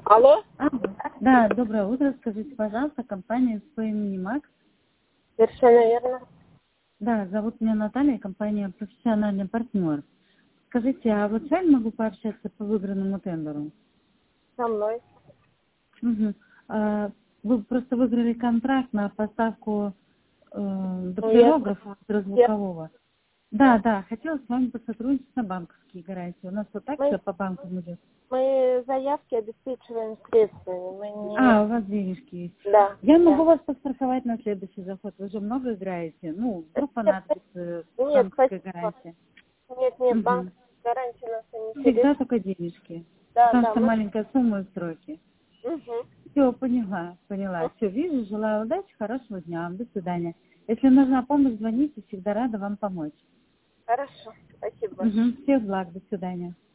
Алло? Да, доброе утро. Скажите, пожалуйста, компания по имени Макс. Совершенно верно. Да, зовут меня Наталья, компания «Профессиональный партнер». Скажите, а вот с вами могу пообщаться по выигранному тендеру? Со мной. Угу. Вы просто выиграли контракт на поставку дактилографа ультразвукового. Да, хотела с вами посотрудничать на банковские гарантии. У нас вот так все по банкам идет. Мы заявки обеспечиваем средствами. Мы не... У вас денежки есть. Да. Я могу вас подстраховать на следующий заход. Вы же много играете. Ну, вдруг понадобится Нет, банковская спасибо. гарантия. Нет, Угу. банковская гарантия нас не Всегда интересует. только денежки. Да, Потому да, что мы... маленькая сумма и сроки. Угу. Все, поняла. Все, вижу, желаю удачи, хорошего дня вам. До свидания. Если нужна помощь, звоните, всегда рада вам помочь. Хорошо, спасибо большое. Угу. Всех благ, до свидания.